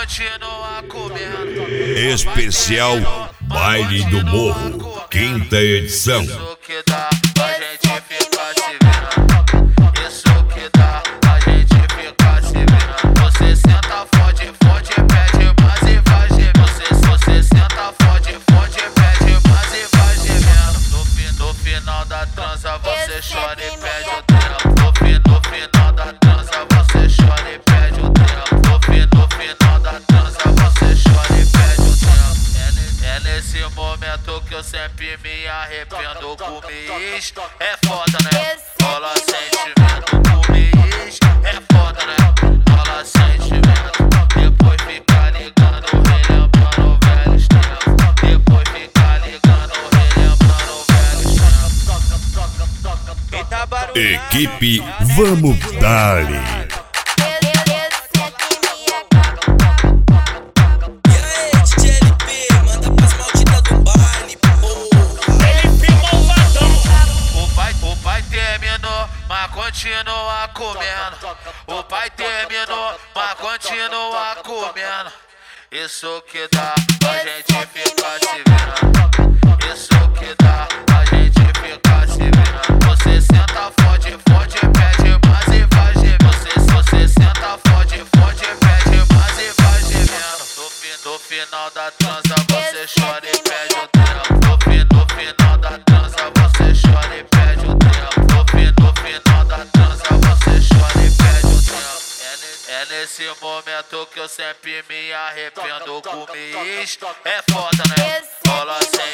continua comendo. Especial Baile do Morro, quinta edição. Isso que dá pra gente ficar se vendo. Isso que dá pra gente ficar se vendo. Você senta, fode, pede mais e vai gemendo. Você senta, fode, pede mais e vai gemendo. No final da transa você chora e pede o tempo. No final da transa você chora e pede o tempo. No final da transa você chora e pede o tempo. É nesse momento que eu sempre me arrependo. Comigo é foda, né? Rola sentimento. Comigo é foda, né? Rola sentimento. Depois fica ligando, relembrando velhos tempos. Depois fica ligando, relembrando velhos tempos. Equipe Vamos Dali. Mas continua comendo. O pai terminou, mas continua comendo. Isso que dá pra gente ficar se vendo. Isso que dá pra gente ficar se vendo. Você senta, fode, pede mais e vai gemendo. Você senta, fode, pede mais e vai gemendo. No final da transa você chora e pede o tempo. No final da transa você chora e pede o tempo. No final da transa você chora e pede o tempo. É nesse momento que eu sempre me arrependo. Comigo é foda, né? Rola sem